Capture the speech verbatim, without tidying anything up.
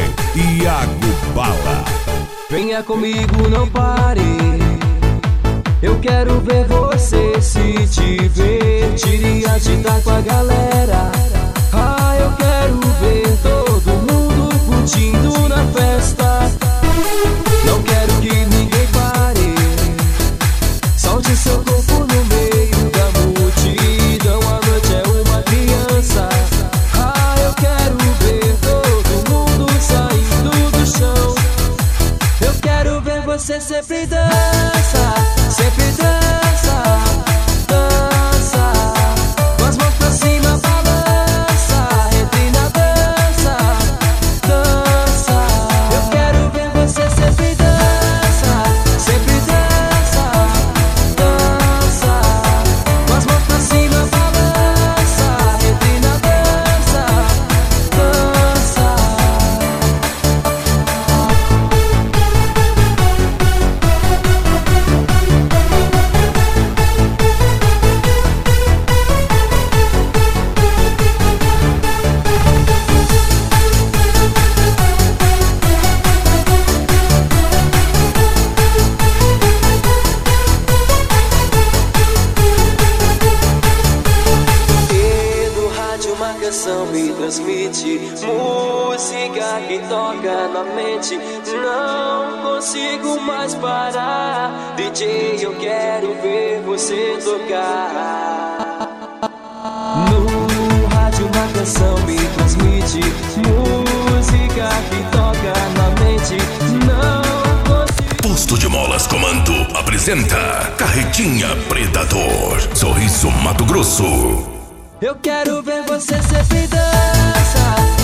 Iago Bala. Venha comigo, não pare. Eu quero ver você se divertir, agitar com a galera. Ah, eu quero ver todo mundo curtindo na festa. Não quero que ninguém pare. Solte seu corpo no meio da multidão. A noite é uma criança. Ah, eu quero ver todo mundo saindo do chão. Eu quero ver você sempre dança, sempre dança, dança. Com as mãos pra cima, balança, entre na dança, dança. Eu quero ver você sempre dança, sempre dança, dança. Com as mãos pra cima, balança, entre na dança, dança. Uma canção me transmite música que toca na mente. Não consigo mais parar. D J, eu quero ver você tocar. No rádio uma canção me transmite música que toca na mente. Não consigo. Posto de Molas Comando apresenta Carretinha Predador. Sorriso Mato Grosso. Eu quero ver você sempre dança,